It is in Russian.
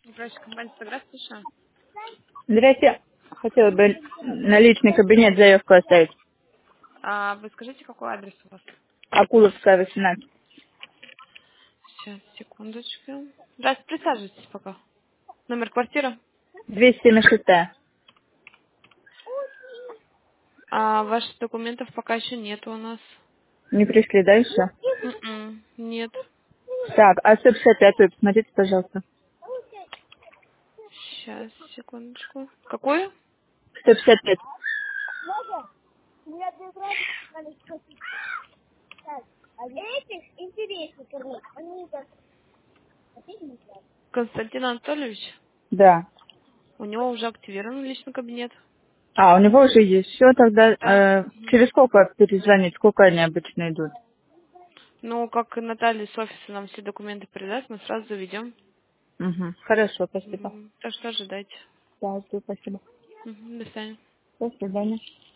Управляющая компания «Сагра», слушаю. Здрасте. Хотела бы на личный кабинет заявку оставить. А вы скажите, какой адрес у вас? Акуловская, 18. Сейчас, секундочку. Да, присаживайтесь пока. Номер квартиры? 276. А ваших документов пока еще нет у нас. Не пришли, да, еще? Нет. Так, а 155, посмотрите, пожалуйста. Сейчас, секундочку. Какую? 155. Константин Анатольевич. Да. У него уже активирован личный кабинет. А, у него уже есть. Все, тогда Да. через сколько перезвонить? Сколько они обычно идут? Ну, как Наталья с офиса нам все документы передаст, мы сразу заведем. Угу. Хорошо, спасибо. Так что ожидайте. Да, жду, спасибо. До свидания. До свидания.